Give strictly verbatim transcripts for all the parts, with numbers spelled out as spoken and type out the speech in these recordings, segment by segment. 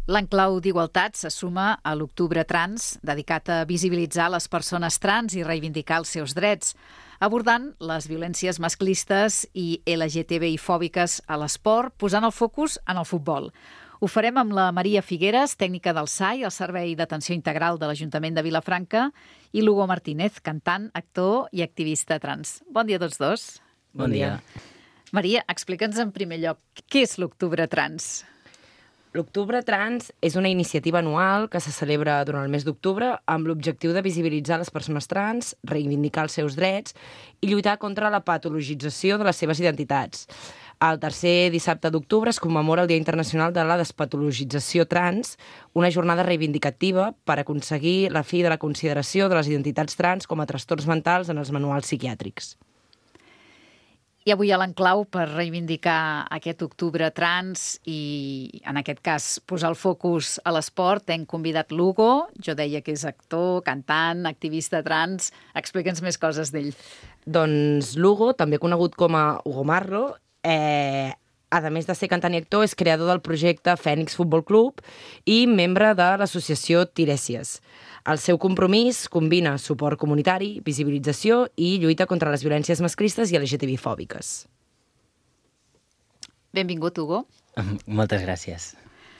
L'Enclau d'Igualtat se suma a l'Octubre Trans, dedicat a visibilitzar les persones trans i reivindicar els seus drets, abordant les violències masclistes i L G T B I-fòbiques a l'esport, posant el focus en el futbol. Ho farem amb la Maria Figueres, tècnica del S A I, el Servei d'Atenció Integral de l'Ajuntament de Vilafranca, i l'Hugo Martínez, cantant, actor i activista trans. Bon dia a tots dos. Bon dia. Maria, explica'ns en primer lloc què és l'Octubre Trans. L'Octubre Trans és una iniciativa anual que se celebra durant el mes d'octubre amb l'objectiu de visibilitzar les persones trans, reivindicar els seus drets i lluitar contra la patologització de les seves identitats. El tercer dissabte d'octubre es commemora el Dia Internacional de la Despatologització Trans, una jornada reivindicativa per aconseguir la fi de la consideració de les identitats trans com a trastorns mentals en els manuals psiquiàtrics. I avui a l'Enclau, per reivindicar aquest Octubre Trans i, en aquest cas, posar el focus a l'esport, hem convidat l'Hugo. Jo deia que és actor, cantant, activista trans. Explica'ns més coses d'ell. Doncs l'Hugo, també conegut com a Hugo Marro, eh, a més de ser cantant i actor, és creador del projecte Fènix Futbol Club i membre de l'associació Tiresias. El seu compromís combina suport comunitari, visibilització i lluita contra les violències masclistes i L G T B I-fòbiques. Benvingut, Hugo. Moltes gràcies.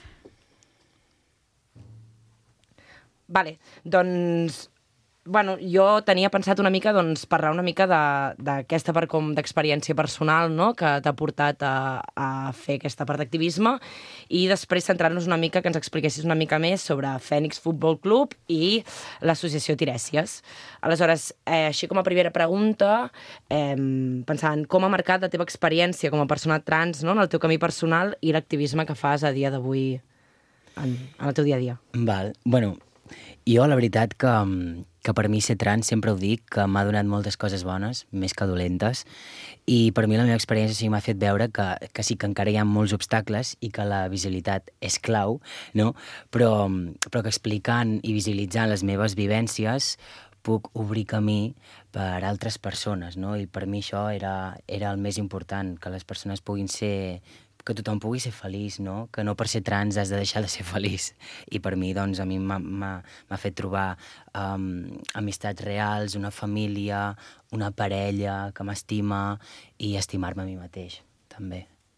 Vale, doncs... Bueno, jo tenia pensat una mica doncs, parlar una mica d'aquesta part com d'experiència personal, no?, que t'ha portat a, a fer aquesta part d'activisme i després centrar-nos una mica, que ens expliquessis una mica més sobre Fènix Futbol Club i l'associació Tiresias. Aleshores, eh, així com a primera pregunta, eh, pensant com ha marcat la teva experiència com a persona trans, no?, en el teu camí personal i l'activisme que fas a dia d'avui en, en el teu dia a dia. Val. Bueno, jo la veritat que, que per mi ser trans, sempre ho dic, que m'ha donat moltes coses bones, més que dolentes, i per mi la meva experiència sí m'ha fet veure que, que sí que encara hi ha molts obstacles i que la visibilitat és clau, no? però, però que explicant i visibilitzant les meves vivències puc obrir camí per altres persones, no? I per mi això era, era el més important, que les persones puguin ser... que tothom pugui ser feliç, no? Que no per ser trans has de deixar de ser feliç. I per mi, doncs, a mi m'ha fet trobar um, amistats reals, una família, una parella que m'estima i estimar-me a mi mateix, també.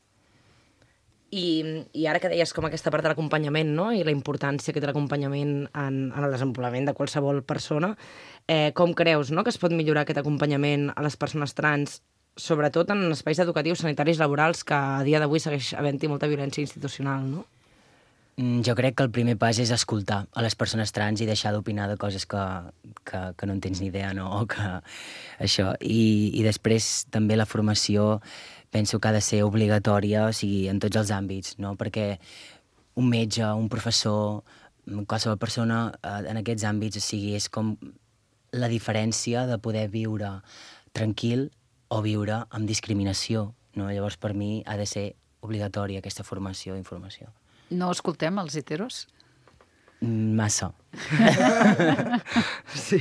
I, I ara que deies com aquesta part de l'acompanyament, no?, i la importància que té l'acompanyament en, en el desenvolupament de qualsevol persona, eh, com creus, no?, que es pot millorar aquest acompanyament a les persones trans, sobretot en espais educatius, sanitaris, laborals, que a dia d'avui segueix havent-hi molta violència institucional, no? Jo crec que el primer pas és escoltar a les persones trans i deixar d'opinar de coses que, que, que no en tens ni idea, no? O que això. I, I després també la formació penso que ha de ser obligatòria, o sigui, en tots els àmbits, no? Perquè un metge, un professor, qualsevol persona en aquests àmbits, o sigui, és com la diferència de poder viure tranquil o viure amb discriminació, no? Llavors, per mi, ha de ser obligatòria aquesta formació i informació. No escoltem els heteros? Massa. Sí.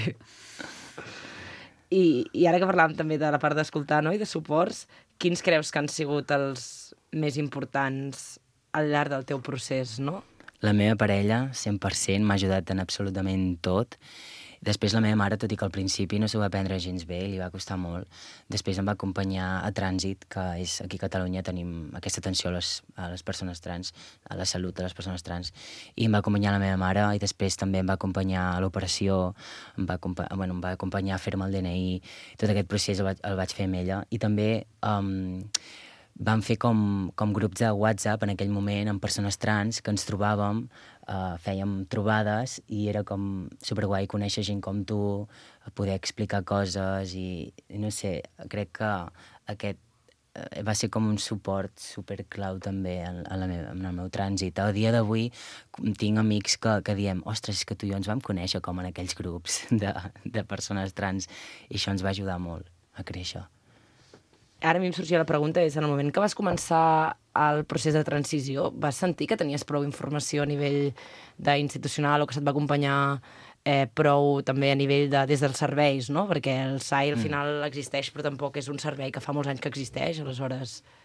I, I ara que parlàvem també de la part d'escoltar, no?, i de suports, quins creus que han sigut els més importants al llarg del teu procés, no? La meva parella, cent per cent, m'ha ajudat en absolutament tot. Després la meva mare, tot i que al principi no s'ho va prendre gens bé, li va costar molt. Després em va acompanyar a Trànsit, que és aquí a Catalunya tenim aquesta atenció a les, a les persones trans, a la salut de les persones trans, i em va acompanyar la meva mare, i després també em va acompanyar a l'operació, em va, bueno, em va acompanyar a fer-me el D N I, tot aquest procés el vaig, el vaig fer amb ella, i també um, vam fer com, com grups de WhatsApp en aquell moment amb persones trans que ens trobàvem, uh, fèiem trobades i era com superguai conèixer gent com tu, poder explicar coses i, i no sé, crec que aquest uh, va ser com un suport superclau també en, en, la meva, en el meu trànsit. A dia d'avui tinc amics que, que diem, ostres, és que tu i jo ens vam conèixer com en aquells grups de, de persones trans i això ens va ajudar molt a créixer. Ara a mi em sorgia la pregunta, és en el moment que vas començar el procés de transició, vas sentir que tenies prou informació a nivell d'institucional o que se't va acompanyar eh, prou també a nivell de, des dels serveis, no? Perquè el S A I al final mm. existeix, però tampoc és un servei que fa molts anys que existeix, aleshores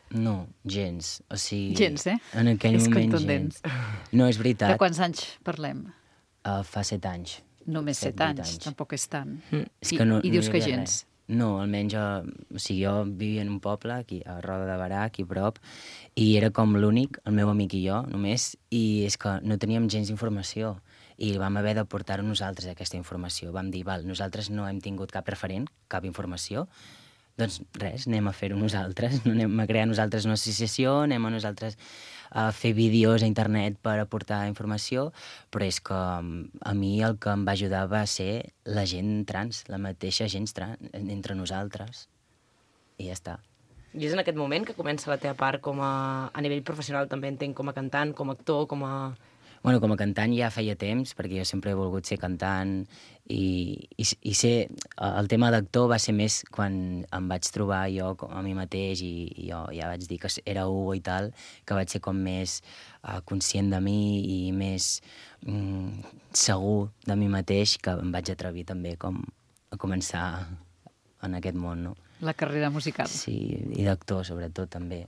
No, gens. O sigui... Gens, eh? En aquell És moment, contundents. gens. No, és veritat. De quants anys parlem? Uh, fa set anys. Només Set, set vuit anys, anys. tampoc és tant. Mm. És I, que no, I dius no hi que havia gens. res. No, almenys jo, o sigui, jo vivia en un poble, aquí a Roda de Barà, aquí a prop, i era com l'únic, el meu amic i jo, només, i és que no teníem gens d'informació, i vam haver de portar-ho nosaltres, aquesta informació. Vam dir, val, nosaltres no hem tingut cap referent, cap informació, doncs res, anem a fer-ho nosaltres, anem a crear nosaltres una associació, anem a nosaltres a fer vídeos a internet per aportar informació, però és que a mi el que em va ajudar va ser la gent trans, la mateixa gent trans, entre nosaltres, i ja està. I és en aquest moment que comença la teva part com a, a nivell professional, també entenc, com a cantant, com a actor, com a... Bueno, com a cantant ja feia temps, perquè jo sempre he volgut ser cantant i, i, i ser... El tema d'actor va ser més quan em vaig trobar jo a mi mateix i, i jo ja vaig dir que era Hugo i tal, que vaig ser com més uh, conscient de mi i més mm, segur de mi mateix, que em vaig atrevir també com a començar en aquest món, no? La carrera musical. Sí, i d'actor sobretot també.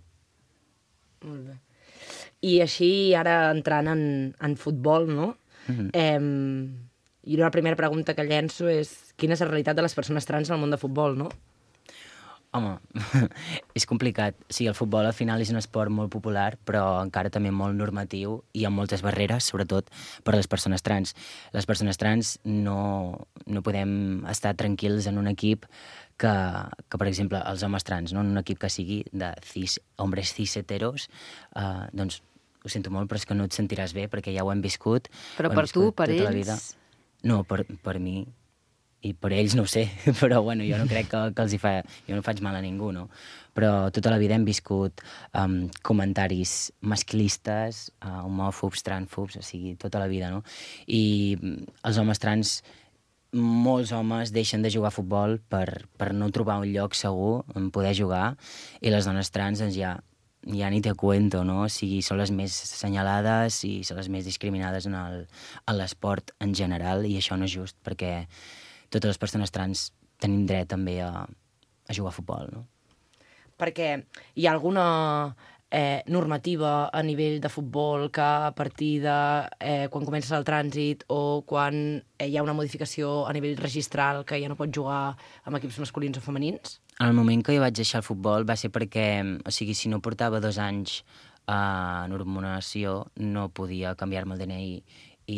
Molt bé. I així, ara entrant en, en futbol, no? Mm-hmm. Eh, I la primera pregunta que llenço és quina és la realitat de les persones trans en el món de futbol, no? Home, és complicat. Sí, el futbol al final és un esport molt popular, però encara també molt normatiu i amb moltes barreres, sobretot per a les persones trans. Les persones trans no, no podem estar tranquils en un equip que, que, per exemple, els homes trans, no? En un equip que sigui de cis, hombres cis heteros, eh, doncs ho sento molt, però és que no et sentiràs bé perquè ja ho hem viscut. Però hem per tu, viscut per tota la ells... vida. No, per, per mi i per ells no ho sé, però bueno, jo no crec que, que els hi fa... Jo no faig mal a ningú, no? Però tota la vida hem viscut um, comentaris masclistes, uh, homòfobs, transfobs, o sigui, tota la vida, no? I els homes trans, molts homes deixen de jugar a futbol per, per no trobar un lloc segur on poder jugar, i les dones trans, doncs ja, ja ni te cuento, no? O sigui, són les més assenyalades i són les més discriminades en el, en l'esport en general, i això no és just, perquè totes les persones trans tenim dret també a, a jugar a futbol, no? Perquè hi ha alguna eh, normativa a nivell de futbol que a partir de eh, quan comences el trànsit o quan eh, hi ha una modificació a nivell registral que ja no pots jugar amb equips masculins o femenins? En el moment que jo vaig deixar el futbol va ser perquè, o sigui, si no portava dos anys a hormonació, no podia canviar-me el D N I i,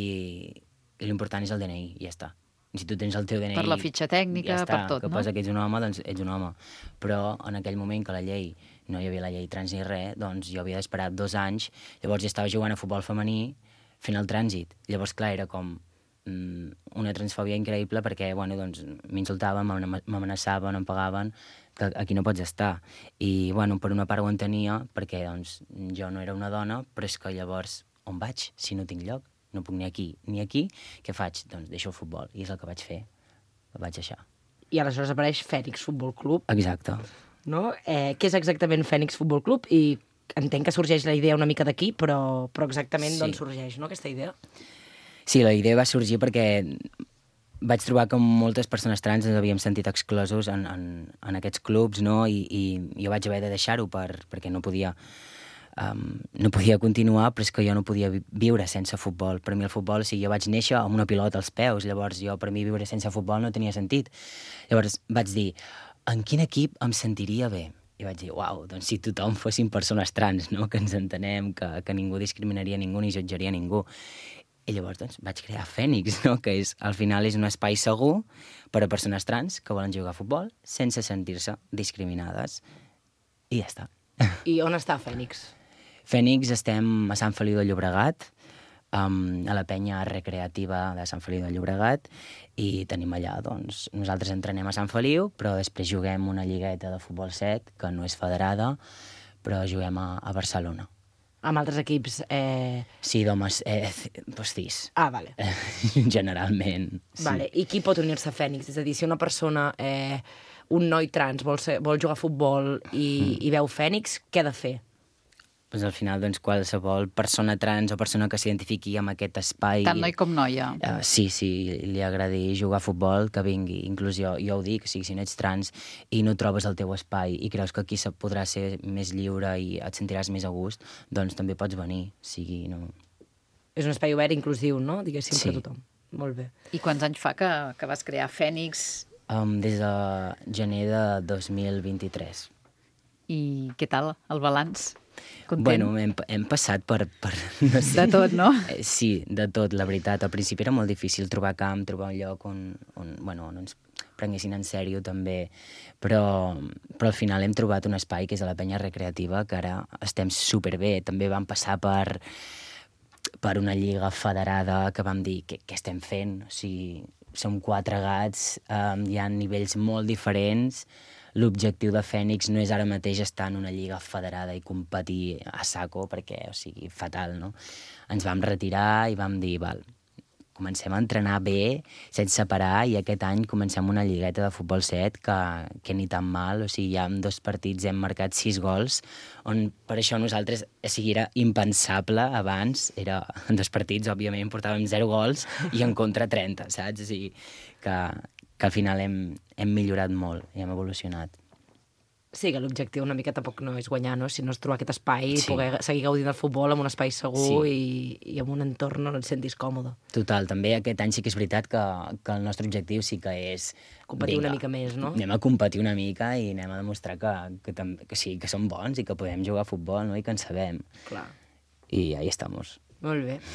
i l'important és el D N I, i ja està. Si tu tens el teu D N I... Per la fitxa tècnica, ja està, per tot, que no? posa que ets un home, doncs ets un home. Però en aquell moment que la llei, no hi havia la llei trans ni res, doncs jo havia d'esperar dos anys, llavors ja estava jugant a futbol femení fent el trànsit. Llavors, clar, era com mm, una transfòbia increïble perquè, bueno, doncs m'insultaven, m'amenaçaven, em pagaven, que aquí no pots estar. I, bueno, per una part ho entenia, perquè, doncs, jo no era una dona, però és que llavors, on vaig, si no tinc lloc? No puc ni aquí ni aquí, què faig? Doncs deixo el futbol, i és el que vaig fer. El vaig deixar. I aleshores apareix Fènix Futbol Club. Exacte. No? Eh, què és exactament Fènix Futbol Club? I entenc que sorgeix la idea una mica d'aquí, però, però exactament Sí. d'on sorgeix, no, aquesta idea? Sí, la idea va sorgir perquè vaig trobar que moltes persones trans ens havíem sentit exclosos en, en, en aquests clubs, no? I, i jo vaig haver de deixar-ho per, perquè no podia... Um, no podia continuar, però és que jo no podia vi viure sense futbol. Per mi el futbol, o sigui, jo vaig néixer amb una pilota als peus, llavors jo per mi viure sense futbol no tenia sentit. Llavors vaig dir, en quin equip em sentiria bé? I vaig dir, uau, doncs si tothom fossin persones trans, no? Que ens entenem, que, que ningú discriminaria ningú ni jutjaria ningú. I llavors doncs, vaig crear Fènix, no? Que és, al final és un espai segur per a persones trans que volen jugar a futbol sense sentir-se discriminades. I ja està. I on està Fènix? Fènix estem a Sant Feliu de Llobregat, um, a la penya recreativa de Sant Feliu de Llobregat, i tenim allà, doncs, nosaltres entrenem a Sant Feliu, però després juguem una lligueta de futbol set, que no és federada, però juguem a, a Barcelona. Amb altres equips... Eh... Sí, d'homes, eh, doncs cis. Ah, vale. Eh, generalment, sí. Vale. I qui pot unir-se a Fènix? És a dir, si una persona, eh, un noi trans, vol, ser, vol jugar a futbol i, mm. i veu Fènix, què ha de fer? Doncs al final, doncs, qualsevol persona trans o persona que s'identifiqui amb aquest espai... Tant noi com noia. Uh, sí, sí, li agradi jugar a futbol, que vingui. Inclús jo, jo ho dic, o sigui, si no ets trans i no trobes el teu espai i creus que aquí se podrà ser més lliure i et sentiràs més a gust, doncs també pots venir. O sigui, no... És un espai obert, inclusiu, no? Diguéssim, Sí. per tothom. Molt bé. I quants anys fa que, que vas crear Fènix? Um, des de gener de dos mil vint-i-tres. I què tal, el balanç? Content? Bueno, hem, hem passat per, per... No sé. De tot, no? Eh, Sí, de tot, la veritat. Al principi era molt difícil trobar camp, trobar un lloc on, on, bueno, on ens prenguessin en sèrio també, però, però al final hem trobat un espai que és a la penya recreativa, que ara estem superbé. També vam passar per, per una lliga federada que vam dir què, què estem fent? O sigui, som quatre gats, eh, hi ha nivells molt diferents. L'objectiu de Fènix no és ara mateix estar en una lliga federada i competir a saco, perquè, o sigui, fatal, no? Ens vam retirar i vam dir, val, comencem a entrenar bé, sense parar, i aquest any comencem una lligueta de futbol set que, que ni tan mal, o sigui, ja en dos partits hem marcat sis gols, on per això nosaltres, o sigui, era impensable abans, era en dos partits, òbviament, portàvem zero gols i en contra trenta, saps? O sigui, que, que al final hem, hem millorat molt i hem evolucionat. Sí, que l'objectiu una mica tampoc no és guanyar, no? Sinó és trobar aquest espai i Sí. poder seguir gaudint del futbol en un espai segur Sí. i, i en un entorn on et sentis còmode. Total, també aquest any sí que és veritat que, que el nostre objectiu sí que és... Competir una mica més, no? Anem a competir una mica i anem a demostrar que, que, també, que sí, que som bons i que podem jugar a futbol, no? I que en sabem. Clar. I ahí estamos. Molt bé.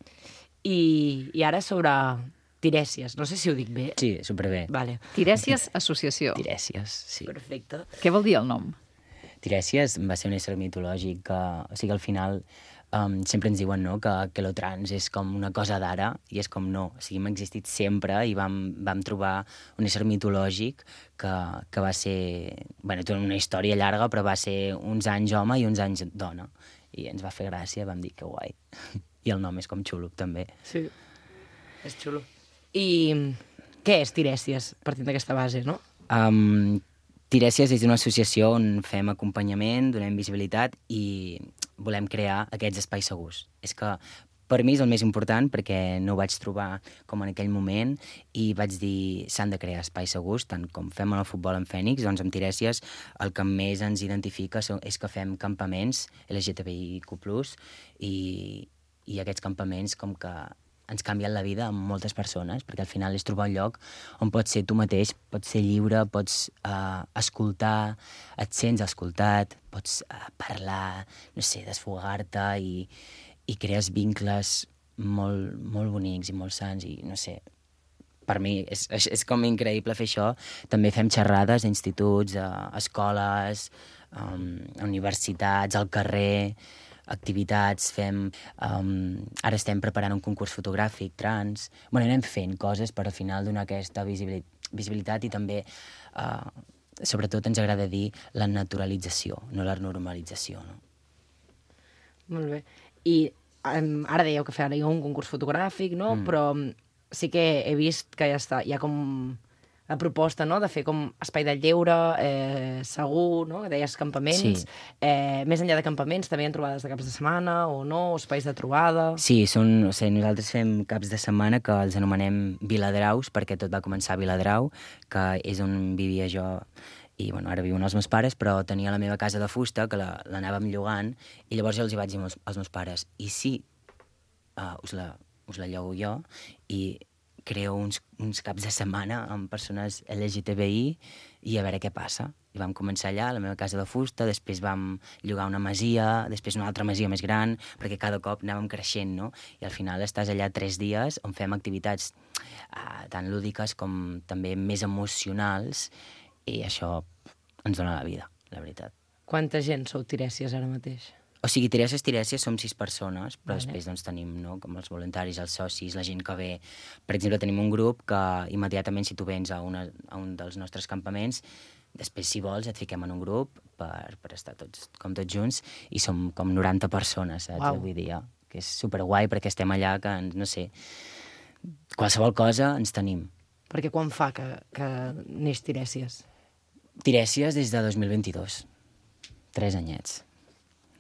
I, i ara sobre Tirèsies, no sé si ho dic bé. Sí, superbé. Vale. Tirèsies Associació. Tirèsies, sí. Perfecte. Què vol dir el nom? Tirèsies va ser un ésser mitològic que, o sigui, al final um, sempre ens diuen, no?, que, que lo trans és com una cosa d'ara, i és com no. O sigui, hem existit sempre i vam, vam trobar un ésser mitològic que, que va ser... Bueno, té una història llarga, però va ser uns anys home i uns anys dona. I ens va fer gràcia, vam dir que guai. I el nom és com xulo, també. Sí. És xulo. I què és Tirèsies, partint d'aquesta base, no? Um, Tirèsies és una associació on fem acompanyament, donem visibilitat i volem crear aquests espais segurs. És que per mi és el més important perquè no ho vaig trobar com en aquell moment i vaig dir s'han de crear espais segurs, tant com fem en el futbol en Fènix, doncs amb Tirèsies el que més ens identifica és que fem campaments L G T B I Q plus, i, i aquests campaments com que ens canvien la vida a moltes persones, perquè al final és trobar un lloc on pots ser tu mateix, pots ser lliure, pots uh, escoltar, et sents escoltat, pots uh, parlar, no sé, desfogar-te i, i crees vincles molt, molt bonics i molt sants i no sé, per mi és, és, és com increïble fer això. També fem xerrades a instituts, a escoles, um, a universitats, al carrer, activitats, fem... Um, ara estem preparant un concurs fotogràfic trans. Bueno, anem fent coses per al final donar aquesta visibilitat, visibilitat i també, uh, sobretot, ens agrada dir la naturalització, no la normalització. No? Molt bé. I um, ara dèieu que fareu un concurs fotogràfic, no? Mm. Però sí que he vist que ja està, hi ha com la proposta, no?, de fer com espai de lleure, eh, segur, no?, que deies campaments. Sí. Eh, més enllà de campaments, també hi ha trobades de caps de setmana, o no, o espais de trobada... Sí, són, o sigui, nosaltres fem caps de setmana que els anomenem Viladraus, perquè tot va començar a Viladrau, que és on vivia jo, i bueno, ara viuen els meus pares, però tenia la meva casa de fusta, que l'anàvem llogant, i llavors jo els hi vaig dir als, als meus pares, i sí, uh, us, la, us la llogo jo, i creo uns, uns caps de setmana amb persones L G T B I i a veure què passa. I vam començar allà, a la meva casa de fusta, després vam llogar una masia, després una altra masia més gran, perquè cada cop anàvem creixent, no? I al final estàs allà tres dies on fem activitats uh, tan lúdiques com també més emocionals, i això ens dona la vida, la veritat. Quanta gent sou Tirèsies ara mateix? O sigui, Tirèsies, Tirèsies som sis persones, però Vale. després doncs, tenim, no?, com els voluntaris, els socis, la gent que ve. Per exemple, tenim un grup que immediatament, si tu vens a, una, a un dels nostres campaments, després, si vols, et fiquem en un grup per, per estar tots, com tots junts, i som com noranta persones, saps, Uau. avui dia, que és superguai perquè estem allà que, no sé, qualsevol cosa ens tenim. Perquè quan fa que, que neix Tirèsies? Tirèsies des de dos mil vint-i-dos. Tres anyets.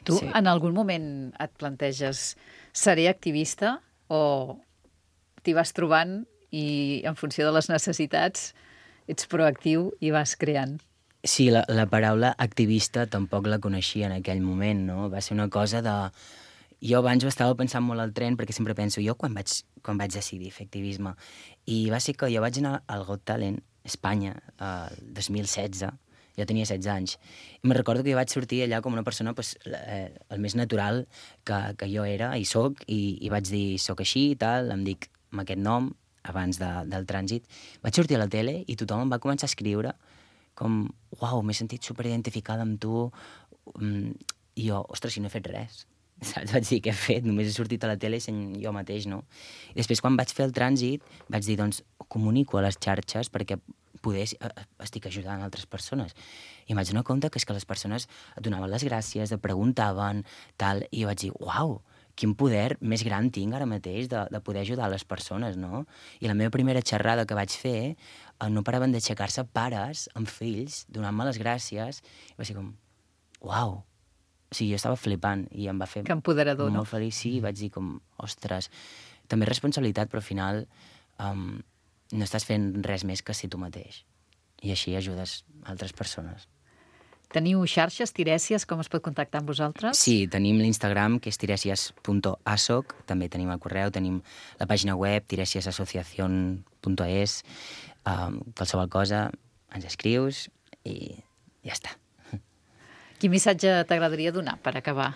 Tu Sí. en algun moment et planteges seré activista o t'hi vas trobant i en funció de les necessitats ets proactiu i vas creant? Sí, la, la paraula activista tampoc la coneixia en aquell moment, no? Va ser una cosa de... Jo abans ho estava pensant molt al tren perquè sempre penso, jo quan vaig, quan vaig decidir fer activisme? I va ser que jo vaig anar al Got Talent, Espanya, el dos mil setze, jo tenia setze anys, i me'n recordo que jo vaig sortir allà com una persona pues, eh, el més natural que, que jo era i soc, i, i vaig dir, soc així i tal, em dic amb aquest nom, abans de, del trànsit. Vaig sortir a la tele i tothom em va començar a escriure com, uau, m'he sentit superidentificada amb tu, i jo, ostres, si no he fet res. Saps? Vaig dir, què he fet? Només he sortit a la tele sent jo mateix, no? I després, quan vaig fer el trànsit, vaig dir, doncs, comunico a les xarxes perquè poder estic ajudant altres persones. I em vaig donar compte que és que les persones et donaven les gràcies, et preguntaven, tal, i jo vaig dir, uau, quin poder més gran tinc ara mateix de, de poder ajudar les persones, no? I la meva primera xerrada que vaig fer, no paraven d'aixecar-se pares amb fills, donant-me les gràcies, i va ser com, uau, o sigui, jo estava flipant i em va fer... Que empoderador, molt no? feliç, sí, vaig dir com, ostres, també responsabilitat, però al final um, no estàs fent res més que ser tu mateix. I així ajudes altres persones. Teniu xarxes, Tiresias, com es pot contactar amb vosaltres? Sí, tenim l'Instagram, que és tiresias punto asoc, també tenim el correu, tenim la pàgina web, tiresias asociación punto es, um, qualsevol cosa, ens escrius i ja està. Quin missatge t'agradaria donar per acabar?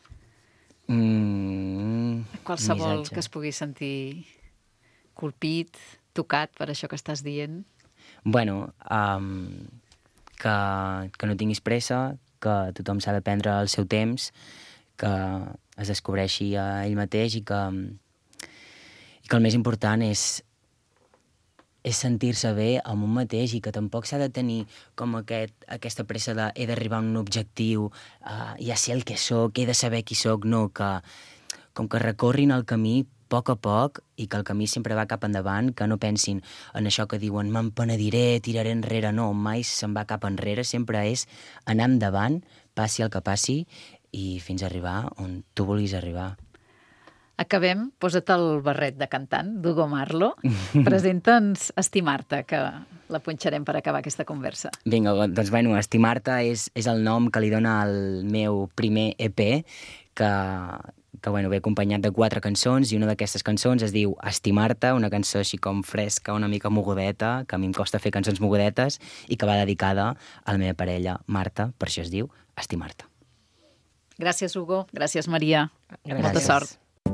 Mm, Qualsevol missatge. que es pugui sentir colpit, tocat per això que estàs dient? Bueno, um, que, que no tinguis pressa, que tothom s'ha de prendre el seu temps, que es descobreixi a ell mateix i que, i que el més important és, és sentir-se bé amb un mateix i que tampoc s'ha de tenir com aquest, aquesta pressa de he d'arribar a un objectiu, uh, ja sé el que sóc, he de saber qui sóc, no, que com que recorrin el camí a poc a poc i que el camí sempre va cap endavant, que no pensin en això que diuen me'n penediré, tiraré enrere, no, mai se'n va cap enrere, sempre és anar endavant, passi el que passi i fins a arribar on tu vulguis arribar. Acabem, posa't el barret de cantant d'Hugo Marlo. Presenta'ns Estimar-te, que la punxarem per acabar aquesta conversa. Vinga, doncs bueno, Estimar-te és, és el nom que li dona el meu primer E P, que, que bueno, ve acompanyat de quatre cançons, i una d'aquestes cançons es diu Estimar-te, una cançó així com fresca, una mica mogudeta, que a mi em costa fer cançons mogudetes, i que va dedicada a la meva parella, Marta, per això es diu Estimar-te. Gràcies, Hugo. Gràcies, Maria. Gràcies. Molta sort.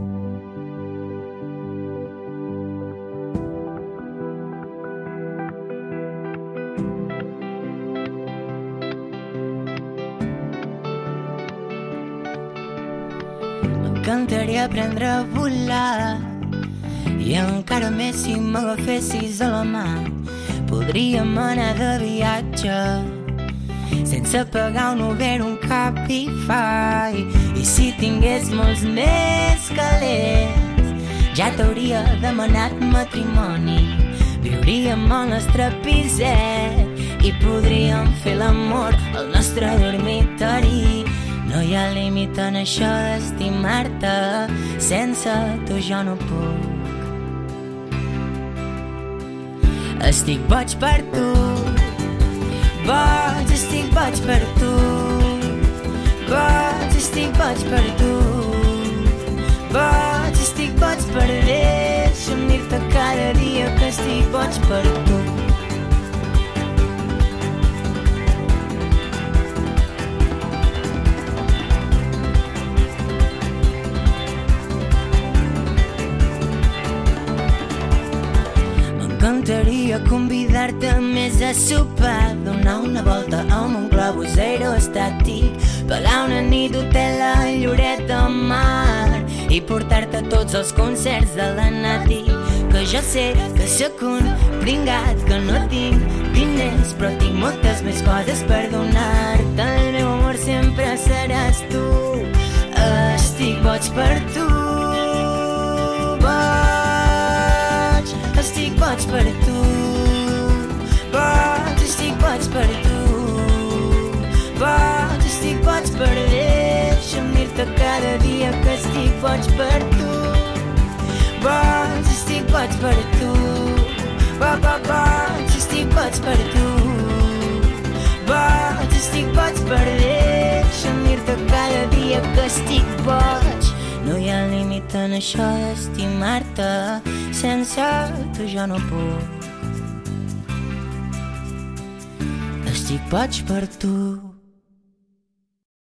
M'encantaria aprendre a volar i encara més si m'agafessis a la mà. Podríem anar de viatge sense pagar un Uber, un Cabify. I si tingués molts més calés ja t'hauria demanat matrimoni. Viuríem al nostre piset i podríem fer l'amor al nostre dormitori. No hi ha límit en això d'estimar-te, sense tu jo no puc. Estic boig per tu, boig, estic boig per tu, boig, estic boig per tu, boig, estic boig per deixa'm dir-te cada dia que estic boig per tu. M'encantaria convidar-te més a sopar, donar una volta amb un globus aerostàtic, pagar una nit d'hotel a Lloret de Mar i portar-te a tots els concerts de la Nati. Que jo sé que sóc un pringat, que no tinc diners, però tinc moltes més coses per donar-te. El meu amor sempre seràs tu. Estic boig per tu, boig, estic boig per tu, boig, estic boig per tu, boig, estic boig per deixa'm cada dia que estic boig per tu. Boig, estic boig per tu. Bo, bo, boig, estic boig per tu. Boig, estic boig per deixa'm dir-te cada dia que estic boig. No hi ha límit en això d'estimar-te, sense tu jo no puc. Estic boig per tu.